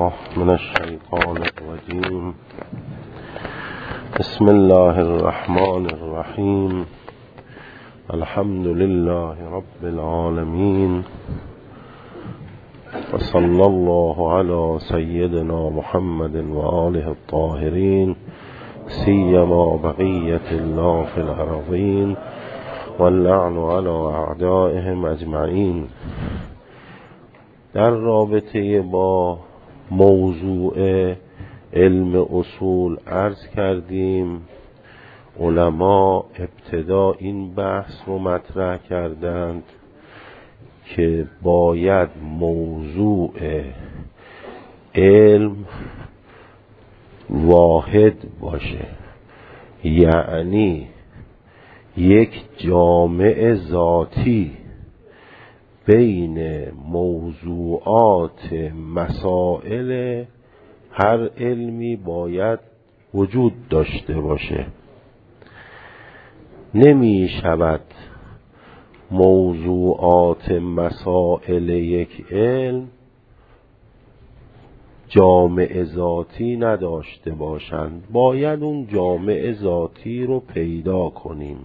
بالله من الشيطان الرجيم. بسم الله الرحمن الرحيم. الحمد لله رب العالمين، وصلى الله على سيدنا محمد وآله الطاهرين، سيما بقية الله في الأرضين، واللعن على أعدائهم أجمعين. در رابطه با موضوع علم اصول عرض کردیم علما ابتدا این بحث رو مطرح کردند که باید موضوع علم واحد باشه، یعنی یک جامع ذاتی بین موضوعات مسائل هر علمی باید وجود داشته باشه. نمی شود موضوعات مسائل یک علم جامع ذاتی نداشته باشند، باید اون جامع ذاتی رو پیدا کنیم.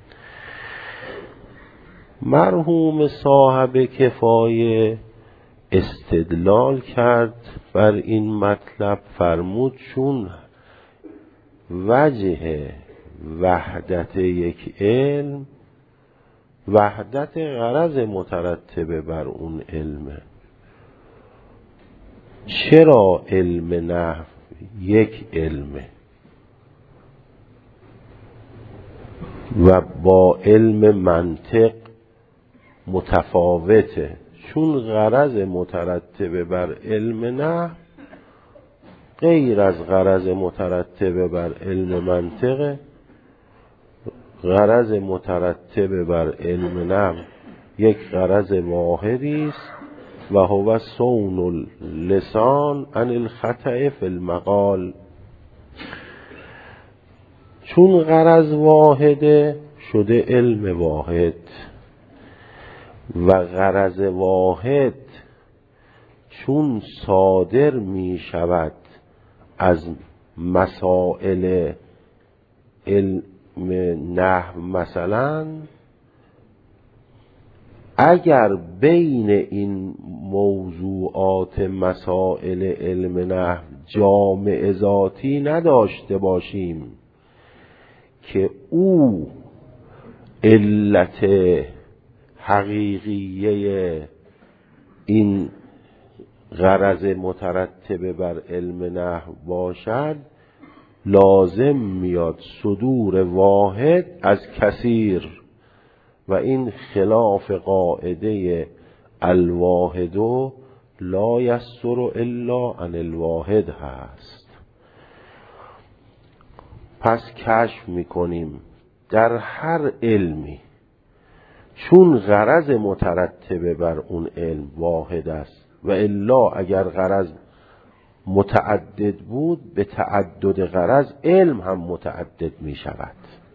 مرحوم صاحب کفایه استدلال کرد بر این مطلب، فرمود چون وجه وحدت یک علم وحدت غرض مترتبه بر اون علمه. چرا علم نحو یک علمه و با علم منطق متفاوته؟ چون غرض مترتبه بر علم نحو غیر از غرض مترتبه بر علم منطقه. غرض مترتبه بر علم نحو یک غرض واحدی است و هو صون اللسان عن الخطأ فی المقال. چون غرض واحده شده علم واحد و غرض واحد چون صادر می شود از مسائل علم نحو، مثلا اگر بین این موضوعات مسائل علم نحو جامع ذاتی نداشته باشیم که او علت حقیقیه این غرض مترتبه بر علم نحو باشد، لازم میاد صدور واحد از کثیر و این خلاف قاعده الواحد لا یستر الا عن الواحد هست. پس کشف میکنیم در هر علمی چون غرض مترتبه بر اون علم واحد است و الا اگر غرض متعدد بود به تعدد غرض علم هم متعدد می شود.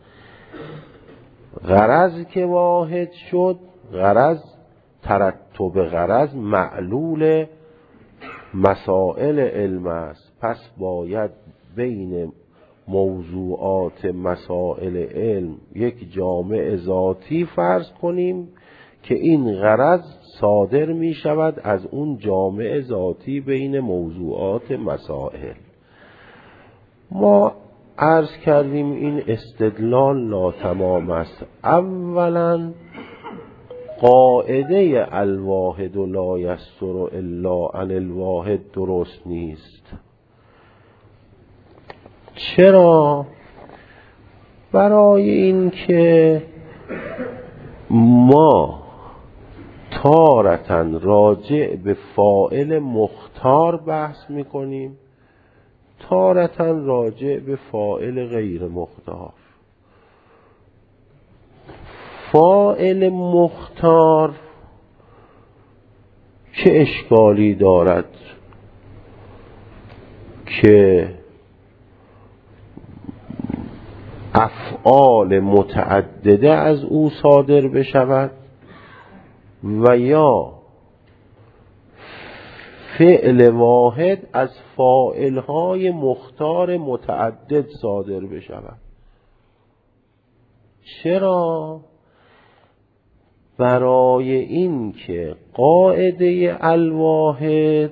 غرض که واحد شد، غرض ترتب غرض معلول مسائل علم است. پس باید بین موضوعات مسائل علم یک جامع ذاتی فرض کنیم که این غرض صادر می شود از اون جامع ذاتی بین موضوعات مسائل. ما عرض کردیم این استدلال ناتمام است. اولا قاعده الواحد لا یستر الا عن الواحد درست نیست. چرا؟ برای این که ما تارتاً راجع به فاعل مختار بحث میکنیم، تارتاً راجع به فاعل غیر مختار. فاعل مختار چه اشکالی دارد که افعال متعدده از او صادر بشود و یا فعل واحد از فاعلهای مختار متعدد صادر بشود. چرا؟ برای این که قاعده الواحد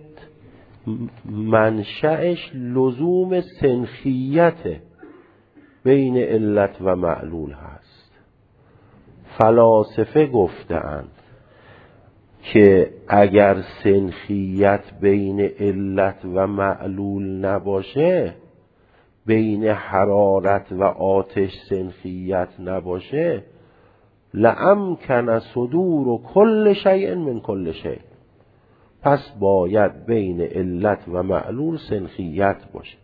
منشأش لزوم سنخیت بین علت و معلول هست. فلاسفه گفتند که اگر سنخیت بین علت و معلول نباشه، بین حرارت و آتش سنخیت نباشه، لأمکن صدور کل شیء من کل شیء، پس باید بین علت و معلول سنخیت باشه.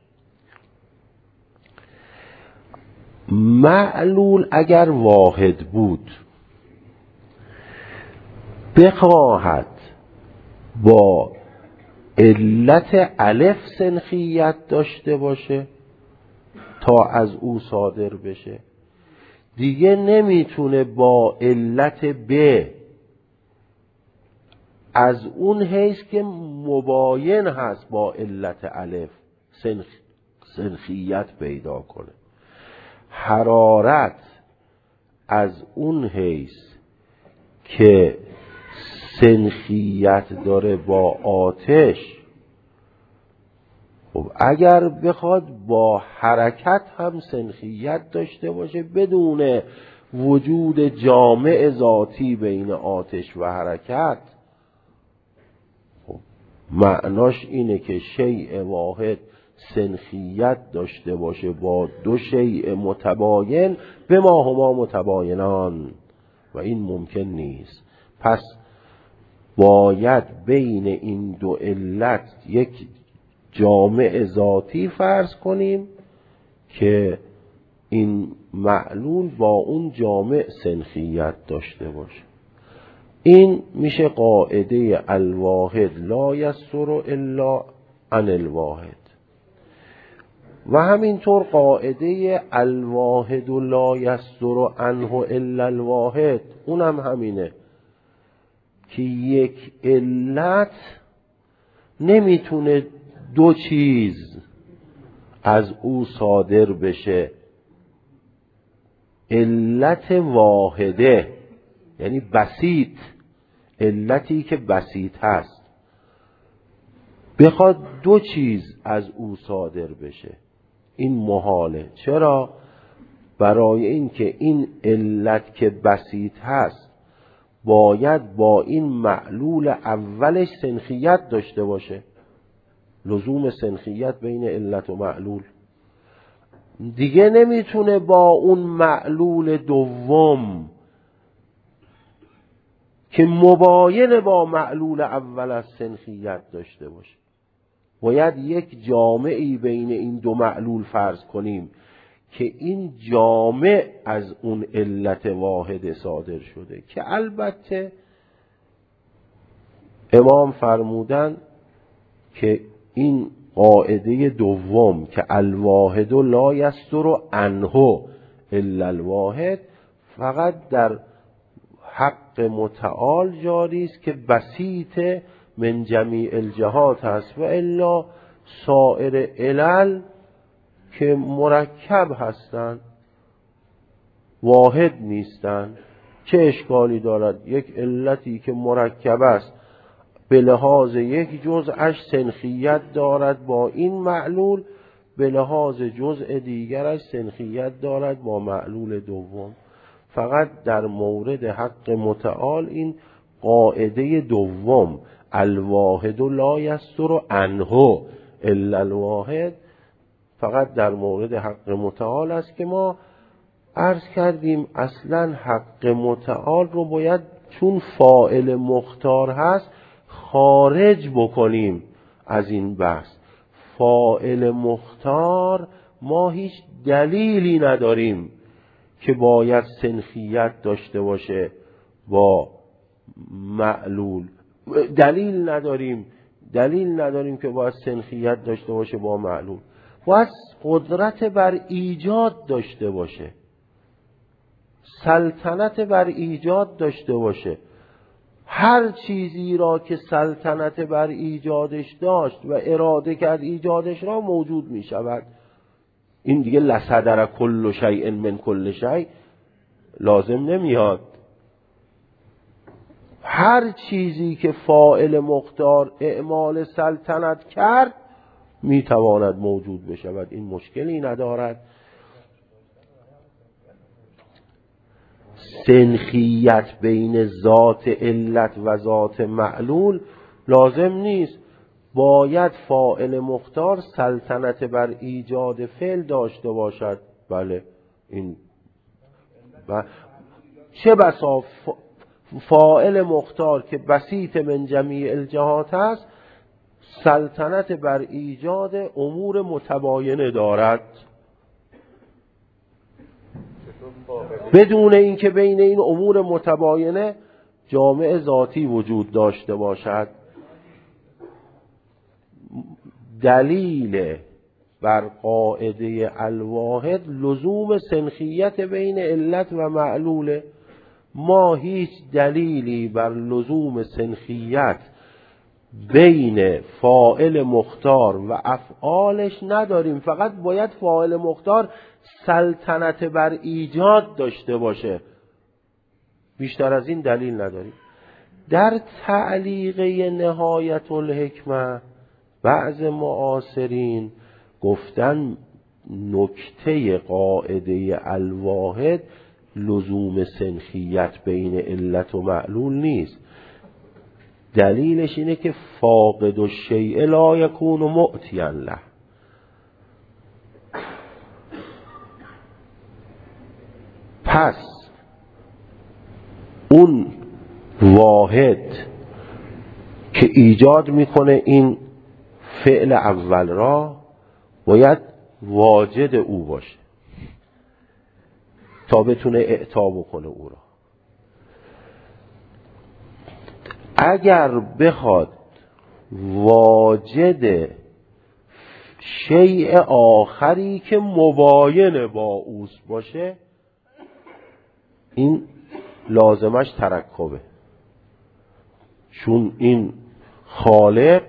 معلول اگر واحد بود بخواهد با علت الف سنخیت داشته باشه تا از او صادر بشه، دیگه نمیتونه با علت ب از اون حیث که مباین هست با علت الف سنخیت پیدا کنه. حرارت از اون حیث که سنخیت داره با آتش، خب اگر بخواد با حرکت هم سنخیت داشته باشه بدون وجود جامع ذاتی بین آتش و حرکت، خب معناش اینه که شیء واحد سنخیت داشته باشه با دو شیء متباین به ما هما متباینان، و این ممکن نیست. پس باید بین این دو علت یک جامع ذاتی فرض کنیم که این معلول با اون جامع سنخیت داشته باشه. این میشه قاعده الواحد لا یصدر الا عن الواحد. و همینطور قاعده الواحد لا یصدر عنه الا الواحد، اونم همینه که یک علت نمیتونه دو چیز از او صادر بشه. علت واحده یعنی بسیط، علتی که بسیط هست بخواد دو چیز از او صادر بشه، این محاله. چرا؟ برای اینکه این علت که بسیط هست باید با این معلول اولش سنخیت داشته باشه، لزوم سنخیت بین علت و معلول. دیگه نمیتونه با اون معلول دوم که مباین با معلول اول از سنخیت داشته باشه. باید یک جامعی بین این دو معلول فرض کنیم که این جامع از اون علت واحد صادر شده، که البته امام فرمودن که این قاعده دوم که الواحد لا یصدر عنه الا الواحد فقط در حق متعال جاری است که بسیط من جمیع الجهات هست، و الا سایر علل که مرکب هستند واحد نیستند. چه اشکالی دارد یک علتی که مرکب است به لحاظ یک جزءش سنخیت دارد با این معلول، به لحاظ جزء دیگرش سنخیت دارد با معلول دوم. فقط در مورد حق متعال این قاعده دوم الواحد لا یصدر عنه الا الواحد فقط در مورد حق متعال است که ما عرض کردیم اصلا حق متعال رو باید چون فاعل مختار هست خارج بکنیم از این بحث. فاعل مختار ما هیچ دلیلی نداریم که باید سنخیت داشته باشه با معلول، دلیل نداریم که باید سنخیت داشته باشه با معلول. باید قدرت بر ایجاد داشته باشه، سلطنت بر ایجاد داشته باشه. هر چیزی را که سلطنت بر ایجادش داشت و اراده کرد ایجادش را موجود می شود. این دیگه لصدر کل شیء من کل شیء لازم نمیاد. هر چیزی که فاعل مختار اعمال سلطنت کرد میتواند موجود بشود، این مشکلی ندارد. سنخیت بین ذات علت و ذات معلول لازم نیست. باید فاعل مختار سلطنت بر ایجاد فعل داشته باشد. بله این چه بسا فاعل مختار که بسیط من جمیع الجهات است سلطنت بر ایجاد امور متباینه دارد بدون اینکه بین این امور متباینه جامع ذاتی وجود داشته باشد. دلیل بر قاعده الواحد لزوم سنخیت بین علت و معلوله. ما هیچ دلیلی بر لزوم سنخیت بین فاعل مختار و افعالش نداریم، فقط باید فاعل مختار سلطنت بر ایجاد داشته باشه، بیشتر از این دلیل نداریم. در تعلیقه نهایت الحکمه بعض معاصرین گفتن نکته قاعده الواحد لزوم سنخیت بین علت و معلول نیست. دلیلش اینه که فاقد الشیء لا یکون معطیا له. پس اون واحد که ایجاد میکنه این فعل اول را باید واجد او باشه تا بتونه اعطا بکنه او را. اگر بخواد واجد شیء آخری که مباین با اوست باشه این لازمش ترکبه، چون این خالق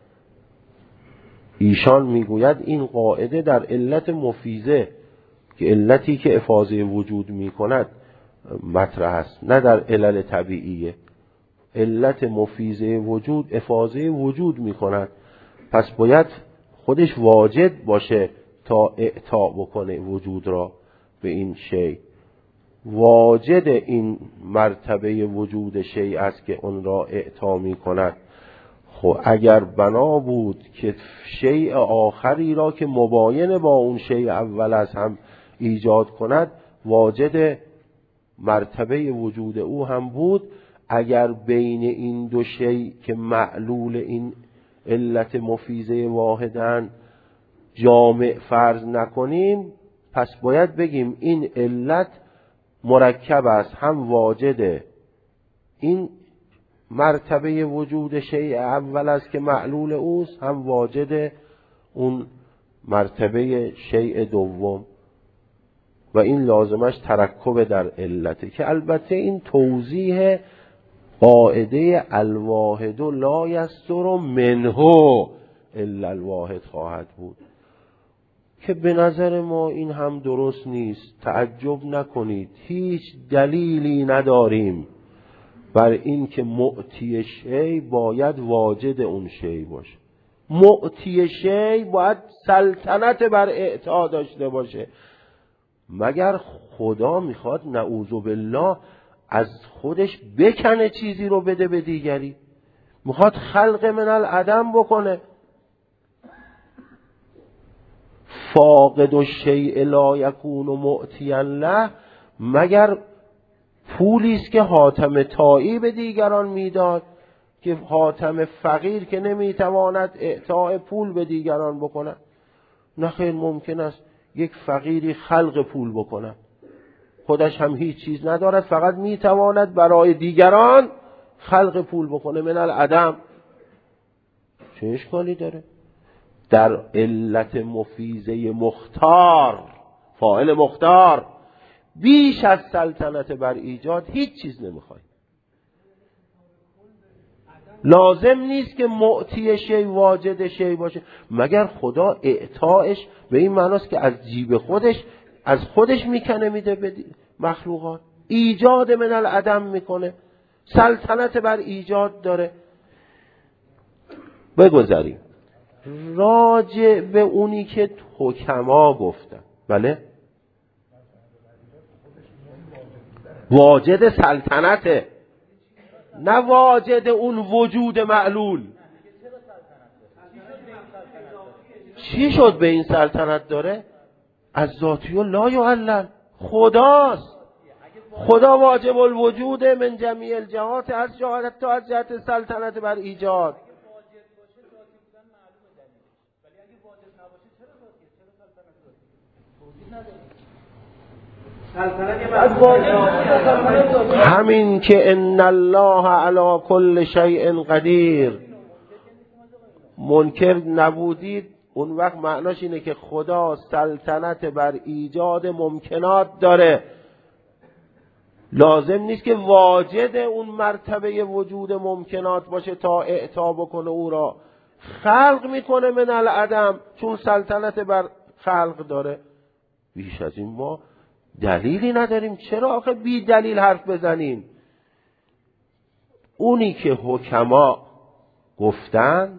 ایشان میگوید این قاعده در علت مفیزه که علتی که افاضه وجود میکند مطرح است، نه در علل طبیعیه. علت مفیزه وجود افاضه وجود میکند، پس باید خودش واجد باشه تا اعطا بکنه وجود را به این شیء. واجد این مرتبه وجود شیء است که اون را اعطا میکند. خب اگر بنا بود که شیء آخری را که مباین با اون شیء اول است هم ایجاد کند، واجد مرتبه وجود او هم بود. اگر بین این دو شیء که معلول این علت مفیزه واحدن جامع فرض نکنیم، پس باید بگیم این علت مرکب است، هم واجد این مرتبه وجود شیء اول است که معلول اوست، هم واجد اون مرتبه شیء دوم، و این لازمش ترکب در علته، که البته این توضیح قاعده الواحد لا یصدر منه الا الواحد خواهد بود که به نظر ما این هم درست نیست. تعجب نکنید، هیچ دلیلی نداریم بر این که معطی شیء باید واجد اون شیء باشه. معطی شیء باید سلطنت بر اعطا داشته باشه، مگر خدا میخواد نعوذ بالله از خودش بکنه چیزی رو بده به دیگری؟ میخواد خلق من العدم بکنه. فاقد الشیء لا یکون معطیا له، مگر پولیست که حاتم طایی به دیگران میداد که حاتم فقیر که نمیتواند اعطاء پول به دیگران بکنه؟ نه خیر، ممکن است یک فقیری خلق پول بکنه، خودش هم هیچ چیز ندارد، فقط میتواند برای دیگران خلق پول بکنه من العدم. چه اشکالی داره؟ در علت مفیزه مختار، فاعل مختار، بیش از سلطنت بر ایجاد هیچ چیز نمیخوای. لازم نیست که معطی شی واجد شی باشه، مگر خدا اعطایش به این معناست که از جیب خودش از خودش میکنه میده به مخلوقات. ایجاد من العدم میکنه، سلطنت بر ایجاد داره. بگذاریم راجع به اونی که حکما گفتن. بله واجد سلطنته، نه واجد اون وجود معلول. چی شد به این سلطنت داره؟ از ذاتی و لا یعلل، خداست. خدا واجب الوجود من جمیع الجهات، از جهت تا از جهت سلطنت بر ایجاد. همین که ان الله علی کل شیء قدیر منکر نبودید، اون وقت معناش اینه که خدا سلطنت بر ایجاد ممکنات داره. لازم نیست که واجد اون مرتبه وجود ممکنات باشه تا اعطا بکنه او را. خلق میکنه من العدم چون سلطنت بر خلق داره. بیش از این ما دلیلی نداریم. چرا آخه بی دلیل حرف بزنیم؟ اونی که حکما گفتن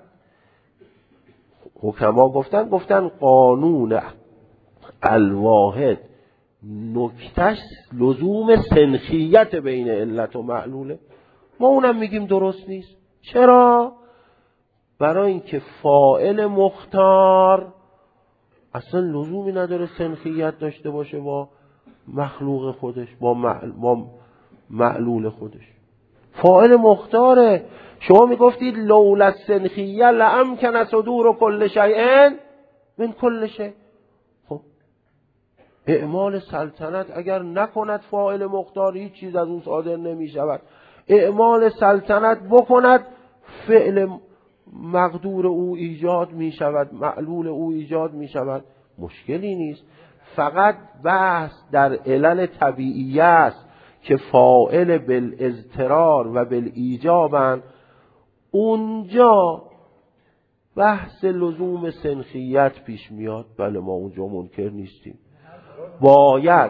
قانون الواحد نکتش لزوم سنخیت بین علت و معلوله. ما اونم میگیم درست نیست. چرا؟ برای اینکه فاعل مختار اصلا لزومی نداره سنخیت داشته باشه با مخلوق خودش، با معلول خودش. فاعل مختاره. شما میگفتید لولا السنخیه لامکن صدور کل شیء من کل شیء. خب اعمال سلطنت اگر نکند فاعل مختار هیچ چیز از اون صادر نمی شود. اعمال سلطنت بکند فعل مقدور او ایجاد می شود، معلول او ایجاد می شود. مشکلی نیست. فقط بحث در علل طبیعیه است که فاعل بالاضطرار و بالایجابن. اونجا بحث لزوم سنخیت پیش میاد. بله ما اونجا منکر نیستیم. باید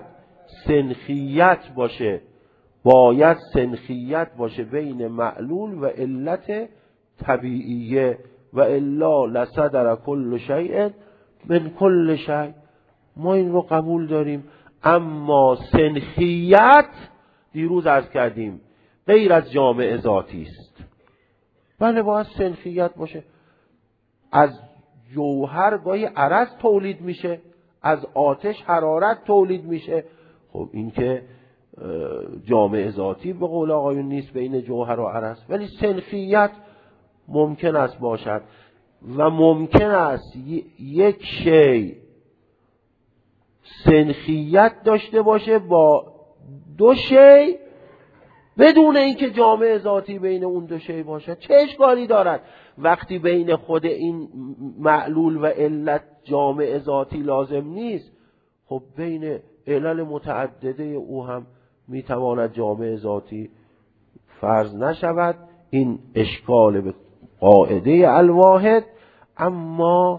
سنخیت باشه بین معلول و علت طبیعیه، و الا لصدر کل شیء من کل شیء. ما این رو قبول داریم. اما سنخیت دیروز عرض کردیم غیر از جامع ذاتی است. بله باید سنخیت باشه. از جوهر گاهی عرض تولید میشه، از آتش حرارت تولید میشه. خب این که جامع ذاتی به قول آقایون نیست بین جوهر و عرض، ولی سنخیت ممکن است باشد. و ممکن است یک شی سنخیت داشته باشه با دو شی بدون اینکه جامع ذاتی بین اون دو شی باشه. چه اشکالی دارد وقتی بین خود این معلول و علت جامع ذاتی لازم نیست؟ خب بین علل متعدده او هم میتواند جامع ذاتی فرض نشود. این اشکال به قاعده الواحد. اما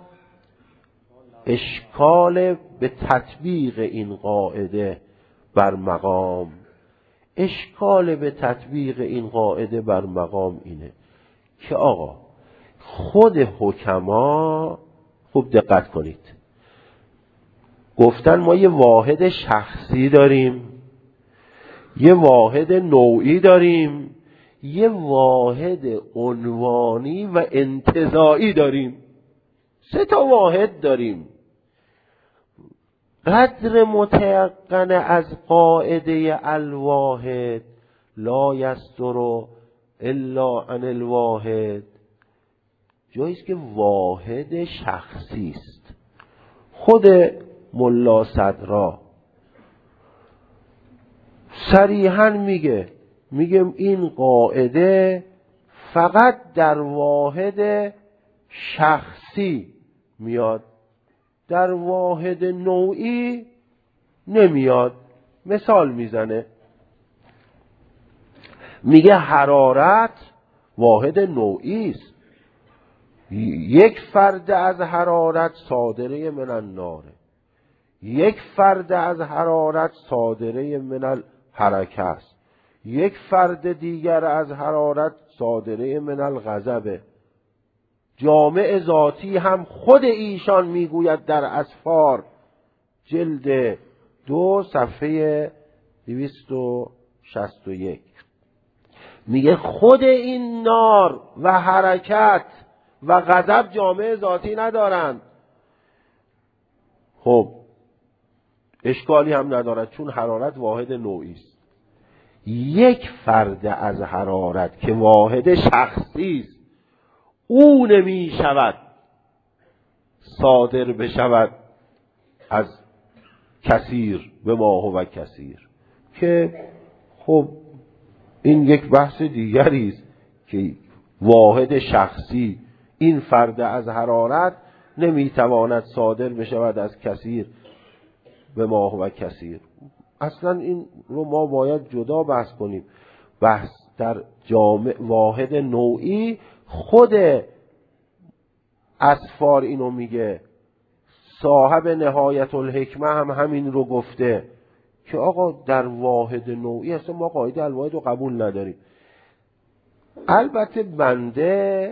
اشکال به تطبیق این قاعده بر مقام، اینه که آقا خود حکما، خوب دقت کنید، گفتن ما یه واحد شخصی داریم، یه واحد نوعی داریم، یه واحد عنوانی و انتزاعی داریم. 3 واحد داریم. قدر متيقن از قاعده الواحد لا یصدر الا عن الواحد جاییست که واحد شخصی است. خود ملا صدرا صریحاً میگه این قاعده فقط در واحد شخصی میاد، در واحد نوعی نمیاد. مثال میزنه، میگه حرارت واحد نوعی است. یک فرد از حرارت صادره من النار، یک فرد از حرارت صادره من الحرکه است، یک فرد دیگر از حرارت صادره من الغضب. جامع ذاتی هم خود ایشان میگوید در اسفار جلد 2 صفحه 261 میگه خود این نار و حرکت و غضب جامع ذاتی ندارند. خب اشکالی هم ندارد چون حرارت واحد نوعی است. یک فرد از حرارت که واحد شخصی است او نمی شود صادر بشود از کثیر به ما هو کثیر، که خب این یک بحث دیگری است که واحد شخصی این فرد از حرارت نمیتواند صادر بشود از کثیر به ما هو کثیر. اصلا این رو ما باید جدا بحث کنیم. بحث در جامع واحد نوعی خود اسفار اینو میگه، صاحب نهایت الحکمه هم همین رو گفته که آقا در واحد نوعی اصلا ما قاعده الواحد رو قبول نداریم. البته بنده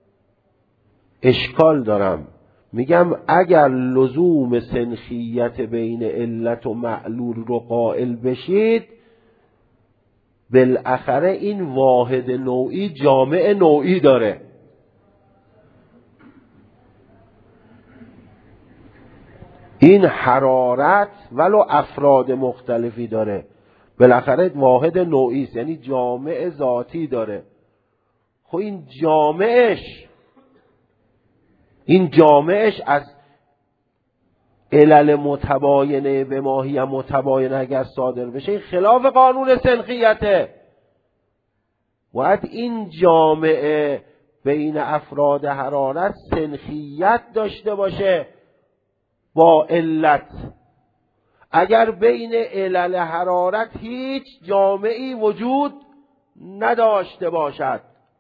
اشکال دارم، میگم اگر لزوم سنخیت بین علت و معلول رو قائل بشید بالاخره این واحد نوعی جامع نوعی داره. این حرارت ولو افراد مختلفی داره، بالاخره واحد نوعی است، یعنی جامع ذاتی داره. خب این جامعش از علل متباینه به ماهی متباینه اگر صادر بشه این خلاف قانون سنخیته. باید این جامعه بین افراد حرارت سنخیت داشته باشه با علت. اگر بین علل حرارت هیچ جامعی وجود نداشته باشد،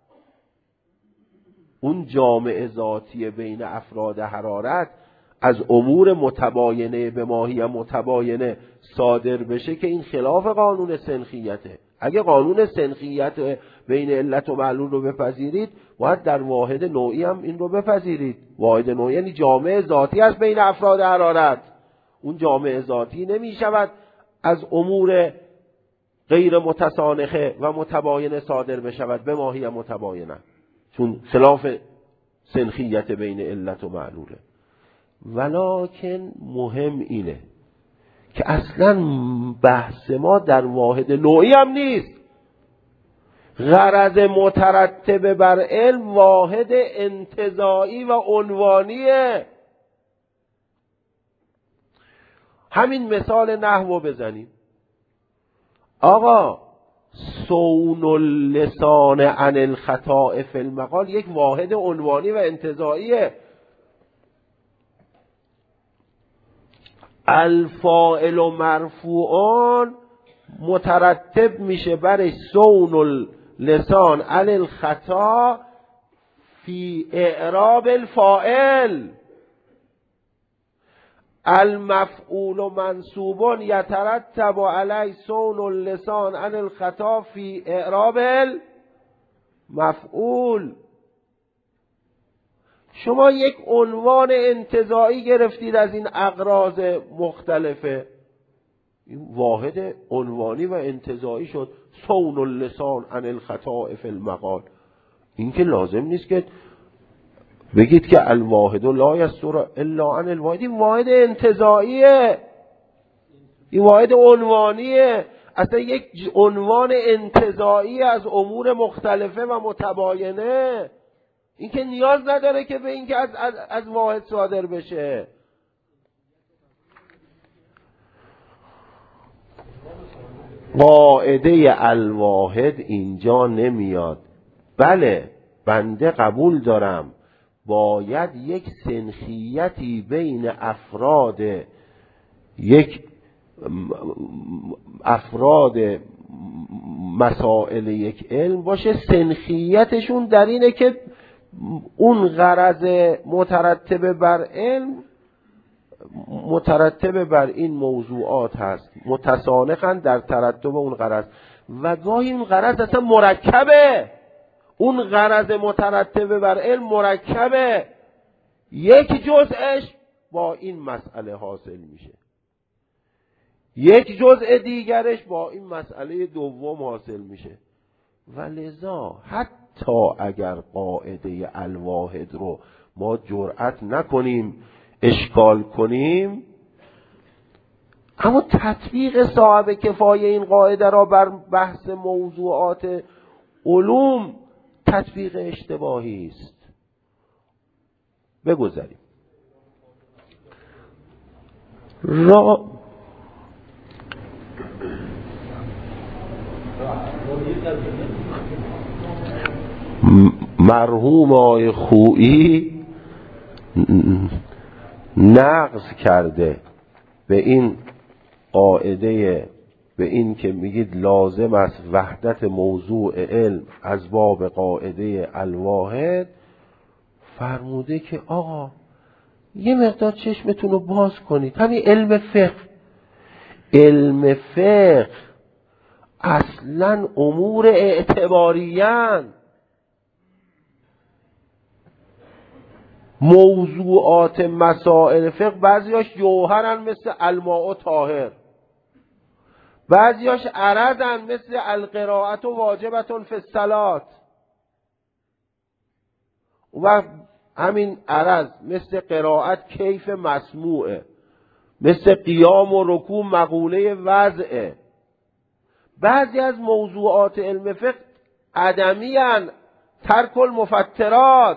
اون جامع ذاتی بین افراد حرارت از امور متباینه به ماهی متباینه صادر بشه که این خلاف قانون سنخیته. اگه قانون سنخیت بین علت و معلول رو بپذیرید باید در واحد نوعی هم این رو بپذیرید. واحد نوعی یعنی جامع ذاتی است بین افراد حرارت. اون جامع ذاتی نمی شود از امور غیر متسانخه و متباینه صادر بشود به ماهی متباینه، چون خلاف سنخیت بین علت و معلوله. ولکن مهم اینه که اصلا بحث ما در واحد نوعی هم نیست. غرض مترتب بر علم واحد انتزاعی و عنوانیه. همین مثال نحو بزنیم. آقا صون اللسان عن الخطاء فی المقال یک واحد عنوانی و انتزاعیه. الفاعل و مرفوعان مترتب میشه برای صون اللسان عن الخطا فی اعراب الفاعل. المفعول منصوب یترتب علی صون اللسان عن الخطا فی اعراب المفعول. شما یک عنوان انتزاعی گرفتید از این اغراض مختلفه، این واحد عنوانی و انتزاعی شد صون اللسان عن الخطا فی المقال. این که لازم نیست که بگید که الواحد لا یستر الا عن الواحد. این واحد انتزاعیه، این واحد عنوانیه. اصلا یک عنوان انتزاعی از امور مختلفه و متباینه. این که نیاز نداره که به این که از واحد صادر بشه. قاعده الواحد اینجا نمیاد. بله بنده قبول دارم باید یک سنخیتی بین افراد مسائل یک علم باشه، سنخیتشون در اینه که اون غرض مترتب بر علم مترتب بر این موضوعات هست، متسانخن در ترتب اون غرض، و گاهی اون غرض اصلا مرکبه، اون غرض مترتب بر علم مرکبه، یک جزءش با این مسئله حاصل میشه، یک جزء دیگرش با این مسئله دوم حاصل میشه. و لذا حتی اگر قاعده الواحد رو ما جرأت نکنیم اشکال کنیم، اما تطبیق صاحب کفایه این قاعده را بر بحث موضوعات علوم تطبیق اشتباهی است. بگذاریم مرحوم آقای خویی نقض کرده به این قاعده، به این که میگید لازم است وحدت موضوع علم از باب قاعده الواحد، فرموده که آقا یه مقدار چشمتون رو باز کنید. همین علم فقه اصلا امور اعتباریان، موضوعات مسائل فقه بعضیاش جوهرن مثل الماء طاهر، بعضیاش عرضن مثل القراءت واجبة فی الصلاة، و همین عرض مثل قرائت کیف مسموعه، مثل قیام و رکوع مقوله وضعه. بعضی از موضوعات علم فقه عدمیان، ترک المفترات.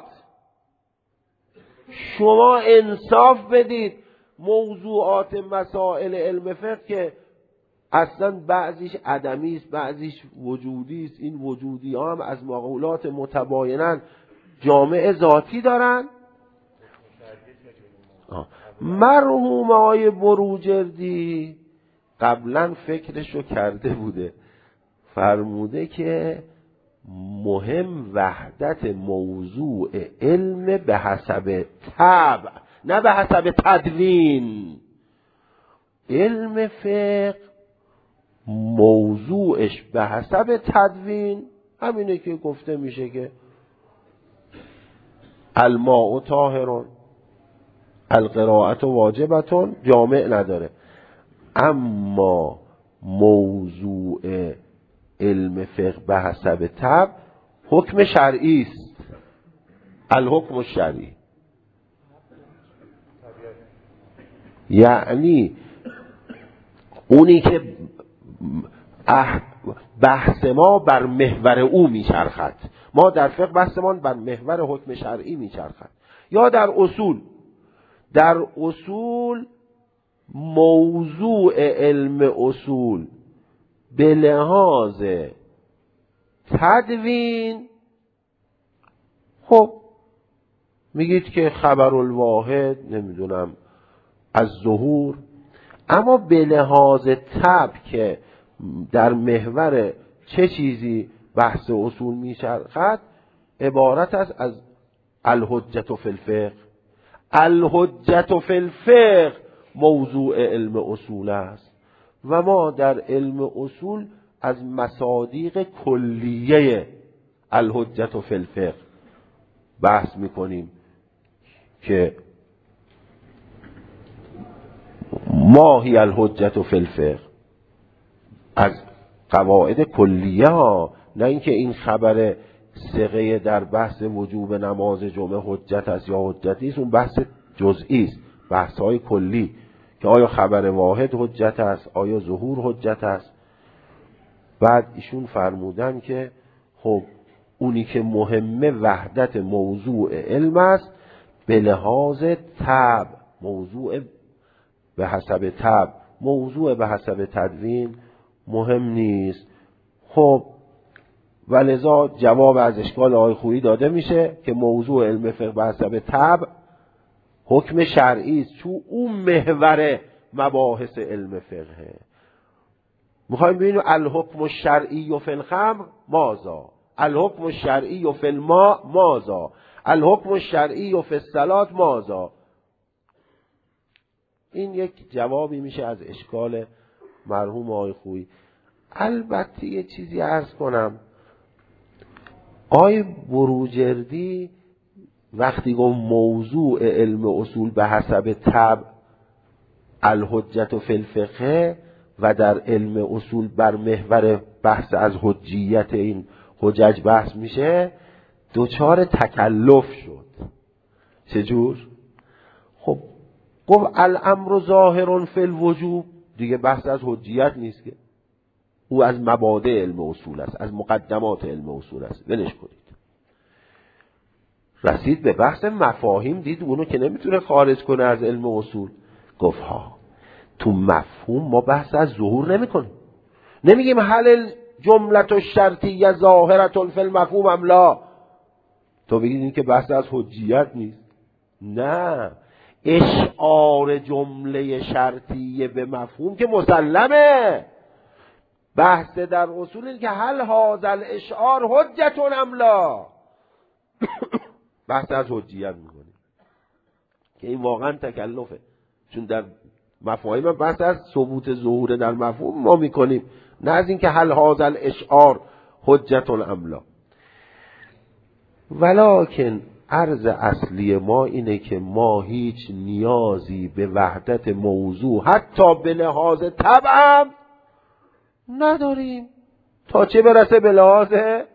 شما انصاف بدید، موضوعات مسائل علم فقه که اصلا بعضیش عدمی است بعضیش وجودی است، این وجودی ها هم از مقولات متباینن جامع ذاتی دارن. مرحوم آقای بروجردی قبلا فکرشو کرده بوده، فرموده که مهم وحدت موضوع علم به حسب طبع نه به حسب تدوین. علم فقه موضوعش به حسب تدوین همینه که گفته میشه که الماء طاهرون، القراءت واجبتون، جامع نداره. اما موضوع علم فقه به حسب طبع حکم شرعی است، الحکم الشرعی، یعنی اونی که بحث ما بر محور او میچرخد. ما در فقه بحثمان بر محور حکم شرعی میچرخد. یا در اصول موضوع علم اصول به لحاظ تدوین، خب میگید که خبر الواحد نمیدونم از ظهور، اما به لحاظ طبع که در محور چه چیزی بحث اصول میچرخد عبارت است از الحجت فی الفقه. الحجت فی الفقه موضوع علم اصول است و ما در علم اصول از مصادیق کلیه الحجت فی الفقه بحث میکنیم که ما هی الحجت فی الفقه، از قواعد کلیه ها، نه اینکه این خبر ثقه در بحث وجوب نماز جمعه حجت است یا حجت نیست، اون بحث جزئی است، بحث های کلی که آیا خبر واحد حجت است، آیا ظهور حجت است. بعد ایشون فرمودن که خب اونی که مهمه وحدت موضوع علم است به لحاظ طبع، موضوع به حسب طبع، موضوع به حسب تدوین مهم نیست. خب ولذا جواب از اشکال آقای خویی داده میشه که موضوع علم فقه به حسب طبع حکم شرعی است، چون اون محور مباحث علم فقه. میخوایم ببینیم الحکم الشرعی و فی الخمر ماذا، الحکم الشرعی و فی الماء ماذا، الحکم الشرعی و فی الصلاة ماذا. این یک جوابی میشه از اشکال مرحوم آقای خویی. البته یه چیزی عرض کنم، آقای بروجردی وقتی گفت موضوع علم اصول به حسب طبع الحجت فی الفقه و در علم اصول بر محور بحث از حجیت این حجج بحث میشه، دوچار تکلف شد. چجور؟ خب گفت الامر ظاهر فی الوجوب، دیگه بحث از حجیت نیست که، او از مبادئ علم اصول است، از مقدمات علم اصول است، ولش کنید. رسید به بحث مفاهیم، دید اونو که نمیتونه خارج کنه از علم اصول. گفت ها تو مفهوم ما بحث از ظهور نمی کنیم، نمیگیم هل جملت و شرطیه ظاهرتون فی المفهوم ام لا، تو بگید این که بحث از حجیت نیست. نه، اشعار جمله شرطیه به مفهوم که مسلمه، بحث در اصول این که هل هذا الاشعار حجتون ام لا، بحث از حجیت میکنیم که این واقعا تکلفه، چون در مفاهیم بحث از ثبوت ظهور در مفهوم ما میکنیم، نه از این که هل هذا الاشعار حجتون ام لا. ولکن عرض اصلی ما اینه که ما هیچ نیازی به وحدت موضوع حتی به لحاظ طبع نداریم تا چه برسه به لحاظ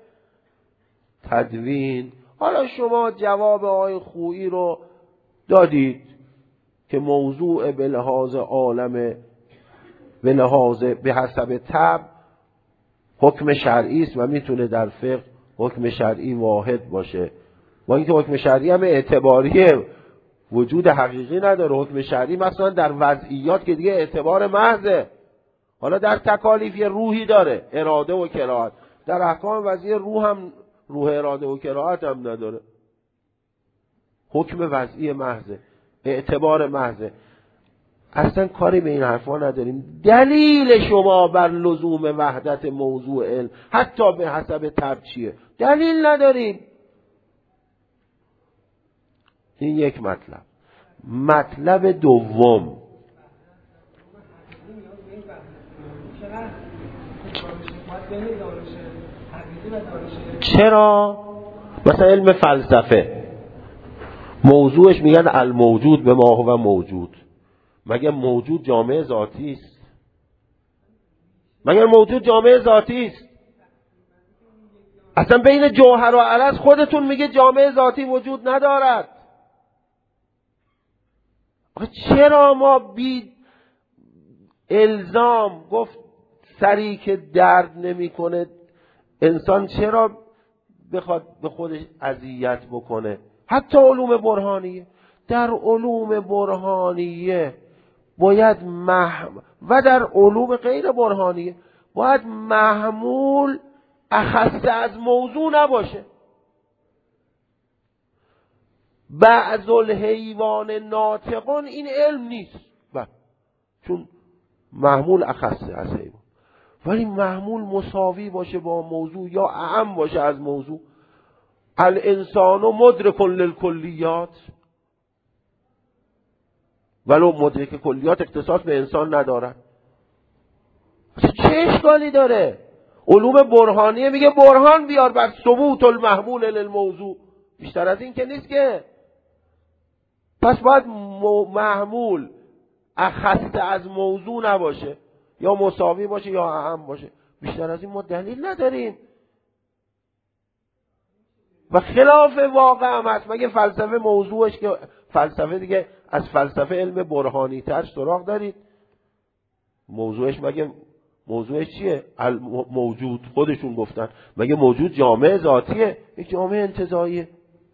تدوین. حالا شما جواب آقای خویی رو دادید که موضوع به لحاظ عالم، به لحاظ به حسب طبع حکم شرعی است و میتونه در فقه حکم شرعی واحد باشه، با اینکه حکم شرعی هم اعتباریه، وجود حقیقی نداره. حکم شرعی مثلا در وضعیات که دیگه اعتبار محضه، حالا در تکالیف یه روحی داره، اراده و کراهت، در احکام وضعی روح هم روح اراده و کراهت هم نداره، حکم وضعی محضه، اعتبار محضه. اصلا کاری به این حرفا نداریم. دلیل شما بر لزوم وحدت موضوع علم حتی به حسب طبع چیه؟ دلیل نداریم. این یک مطلب. مطلب دوم، چرا مثلا علم فلسفه موضوعش میگن الموجود به ما هو موجود، مگر موجود جامعه ذاتی است؟ مگر موجود جامعه ذاتی است؟ اصلا بین جوهر و عرض خودتون میگه جامعه ذاتی وجود ندارد. چرا ما بی الزام گفت سری که درد نمیکنه انسان چرا بخواد به خودش اذیت بکنه؟ حتی علوم برهانیه، در علوم برهانیه باید و در علوم غیر برهانیه باید محمول اخص از موضوع نباشه. بعض الحیوان ناطقون این علم نیست چون محمول اخص از حیوان، ولی محمول مساوی باشه با موضوع یا اعم باشه از موضوع. الانسان مدرک للکلیات، ولو مدرک کلیات اختصاص به انسان ندارد. چه اشکالی داره؟ علوم برهانیه میگه برهان بیار بر ثبوت المحمول للموضوع، بیشتر از این که نیست که. پس باید محمول اخص از موضوع نباشه، یا مساوی باشه یا اهم باشه. بیشتر از این ما دلیل نداریم و خلاف واقع هم هست. مگه فلسفه موضوعش که فلسفه دیگه از فلسفه علم برهانی تر سراغ دارید؟ موضوعش مگه موضوعش چیه؟ موجود. خودشون گفتن مگه موجود جامعه ذاتیه؟ یک جامعه انتزاعیه.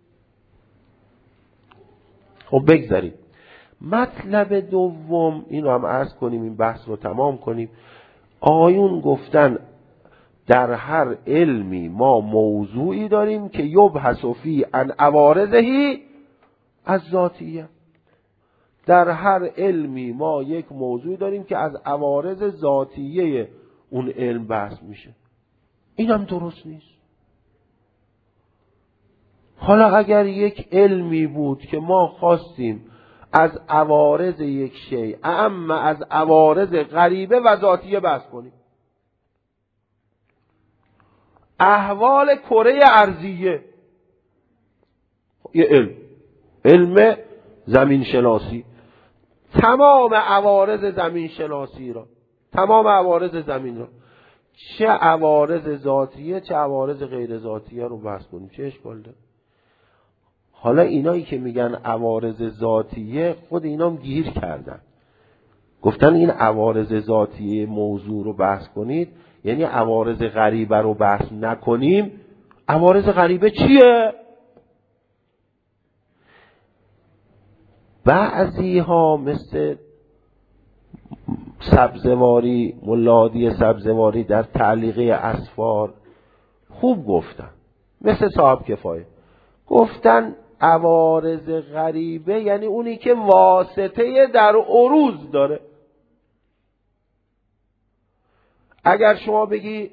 خب بگذاریم. مطلب دوم اینو هم عرض کنیم، این بحث رو تمام کنیم. آیون گفتن در هر علمی ما موضوعی داریم که یبحث فی عن عوارضه از ذاتیه. در هر علمی ما یک موضوع داریم که از عوارض ذاتیه اون علم بحث میشه. اینم درست نیست. حالا اگر یک علمی بود که ما خواستیم از عوارض یک شیء اما از عوارض غریبه و ذاتیه بحث کنیم، احوال کره ارضیه، یه علم زمین شناسی، تمام عوارض زمین شناسی را، تمام عوارض زمین را، چه عوارض ذاتیه چه عوارض غیر ذاتیه رو بحث کنیم، چه اشکال داره؟ حالا اینایی که میگن عوارض ذاتیه، خود اینام گیر کردن، گفتن این عوارض ذاتیه موضوع رو بحث کنید یعنی عوارض غریبه رو بحث نکنیم. عوارض غریبه چیه؟ بعضی ها مثل سبزواری، ملادی سبزواری در تعلیقه اسفار خوب گفتن، مثل صاحب کفایه گفتن عوارض غریبه یعنی اونی که واسطه در عروض داره. اگر شما بگی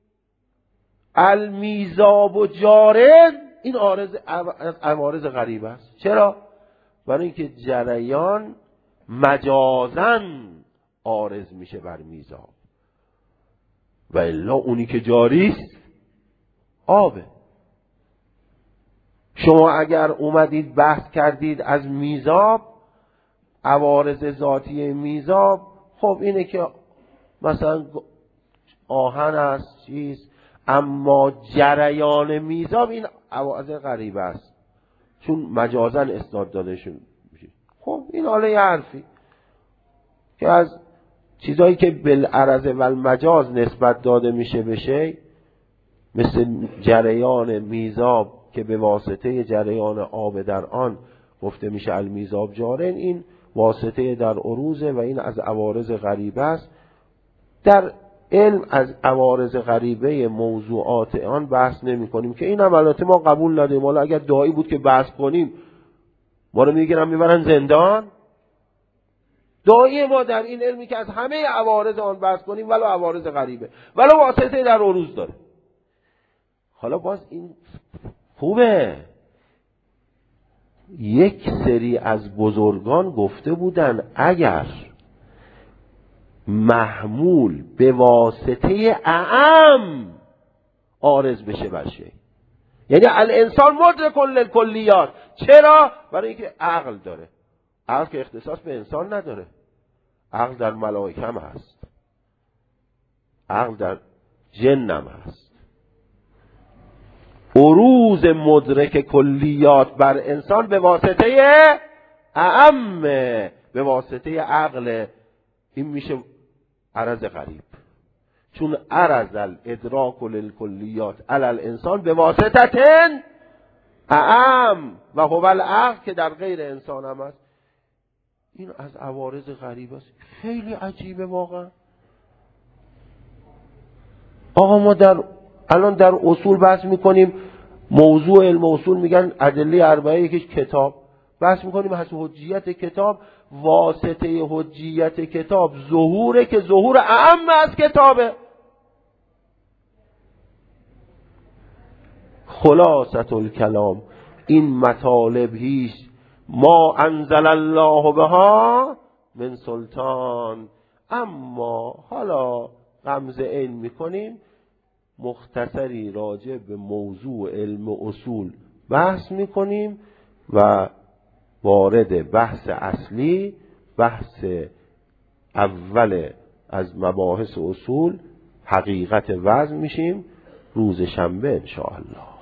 المیزاب و جارن، این عوارض غریبه است. چرا؟ برای اینکه جریان مجازن عارض میشه بر میزاب و الا اونی که جاری است آبه. شما اگر اومدید بحث کردید از میزاب، عوارض ذاتی میزاب، خب اینه که مثلا آهن است چیز، اما جریان میزاب این عوارض غریبه است چون مجازن اسناد دادهشون میشه. خب این حالا یه حرفی که از چیزایی که بالعرض و المجاز نسبت داده میشه بشه، مثل جریان میزاب که به واسطه جریان آب در آن گفته میشه المیزاب جارن، این واسطه در عروضه و این از عوارض غریبه است. در علم از عوارض غریبه موضوعات آن بحث نمی کنیم که این هم البته ما قبول نداریم. حالا اگر داعی بود که بحث کنیم ما رو میگیرن میبرن زندان. داعی ما در این علمی که از همه عوارض آن بحث کنیم ولو عوارض غریبه، ولو واسطه در عروض داره. حالا باز این خوبه، یک سری از بزرگان گفته بودن اگر محمول به واسطه اعم عارض بشه بر شیء، یعنی الانسان مدرک للکلیات. چرا؟ برای اینکه عقل داره. عقل که اختصاص به انسان نداره، عقل در ملائکه هم هست، عقل در جن هم هست. عروض مدرک کلیات بر انسان به واسطه اعم، به واسطه عقل. این میشه عرض غریب، چون عرض الادراک للکلیات علی الانسان به واسطه اعم و هو العقل که در غیر انسان هم است. این از عوارض غریب است. خیلی عجیبه واقعا. آقا ما الان در اصول بحث میکنیم، موضوع علم اصول میگن ادله اربعه، یکیش کتاب. بحث میکنیم از حجیت کتاب. واسطه حجیت کتاب ظهوره که ظهور اعم از کتابه. خلاصة الکلام این مطالب هیچ ما انزل الله بها من سلطان. اما حالا غمزه این میکنیم مختصری راجع به موضوع علم اصول بحث میکنیم و وارد بحث اصلی، بحث اول از مباحث اصول، حقیقت وضع میشیم روز شنبه انشاءالله.